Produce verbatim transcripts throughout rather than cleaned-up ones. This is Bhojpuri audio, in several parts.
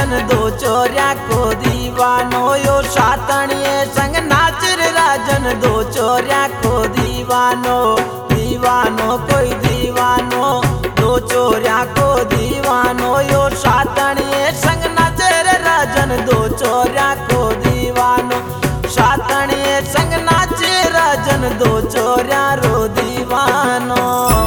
राजन दो चोरिया को दीवानो यो सातणिये संग नाच रे राजन दो चोरिया को दीवानो दीवानो कोई दीवानो दो चोरिया को दीवानो यो सातणिये संग नाच रे राजन दो चोरिया को दीवानो सातणिये संग नाच राजन दो चोरिया रो दीवानो।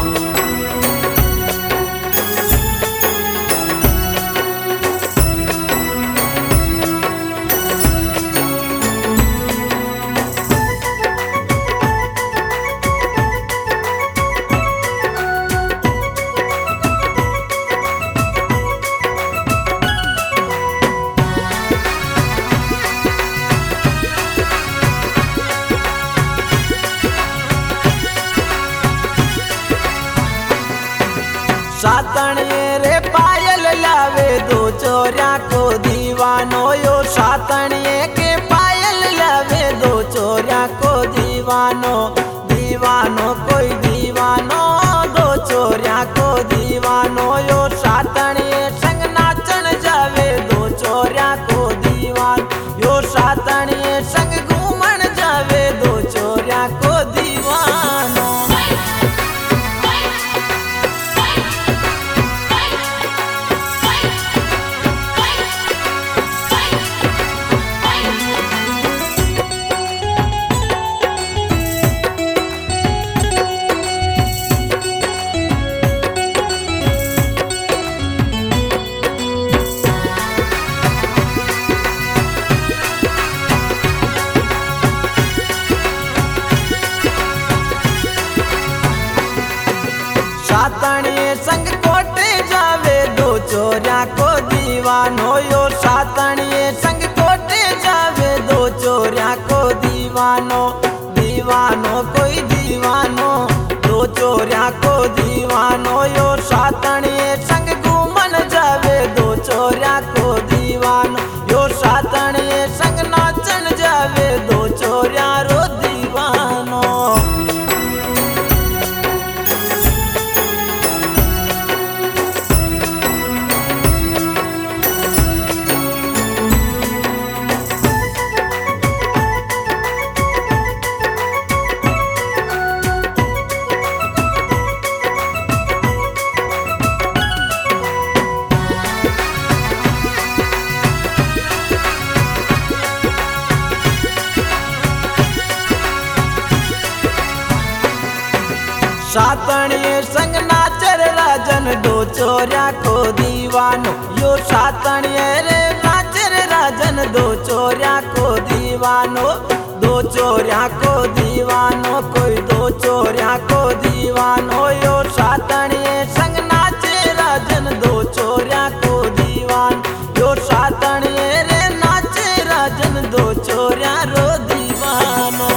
सातणिये रे पायल लावे दो चोरिया को दीवानो यो सातणिये के पायल लावे दो चोरिया को दीवानो दीवानो कोई दीवानो दो चोरिया को दीवानो यो सातणिये संग नाचन जावे दो चोरिया को दीवान यो सातणिये संग घूमन जावे दो चोरिया को दीवानो। सातणिये संग कोटे जावे दो चोरिया को दीवानो यो सातणिये संग कोटे जावे दो चोरिया को दीवानो दीवानो कोई दीवानो दो चोरिया को दीवानो यो सातणिये संग घूमन जावे दो चोरिया को दीवानो यो सातणिये संग नाचन जावे दो चोरिया रो दीवानो। सातणिये संग नाचर राजन दो चोरिया को दीवानो यो सातणिये रे नाचर राजन दो चोरिया को दीवानो दो चोरिया को दीवानो कोई दो चोरिया को दीवानो यो सातणिये संग नाचे राजन दो चोरिया को दीवान यो सातणिये रे नाचे राजन दो चोरिया रो दीवानो।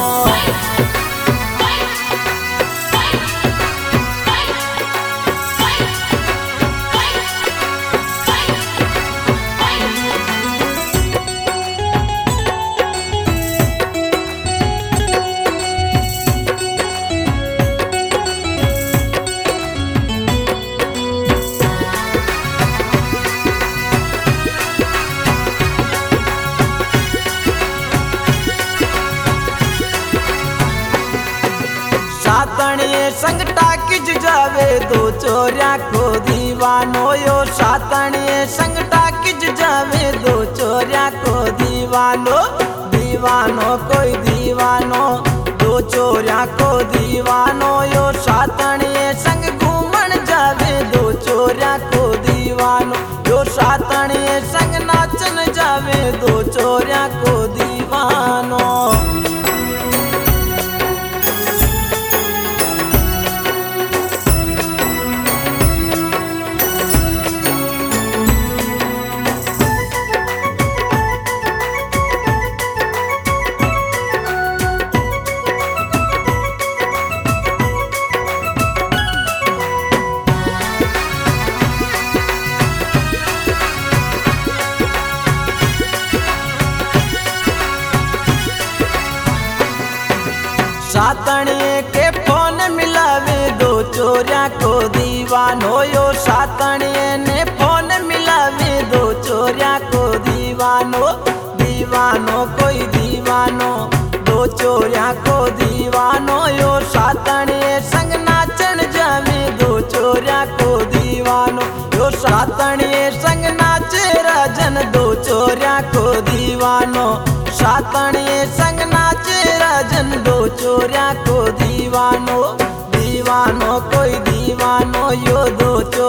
सातणिये संग टाकिज जावे दो चोरिया को दीवानो यो सातणिये संग टाकिज जावे दो चोरिया को दीवानो दीवानो कोई दीवानो दो चोरिया को दीवानो यो सातणिये संग घूमन जावे दो चोरिया को दीवानो यो सातणिये संग नाचन जावे दो चोरिया को दीवानो। सातणिये के फोन मिलावे दो चोरिया को दीवानो यो सातणिये ने फोन मिलावे दो चोरिया को दीवानो दीवानो कोई दीवानो दो चोरिया को दीवानो यो सातने संग नाचन जावे दो चोरिया को दीवानो यो सातने संग नाचे राजन दो चोरिया को दीवानो सातने संग नाचे राजन दो चोरिया को दीवानो दीवानो कोई दीवानो यो दो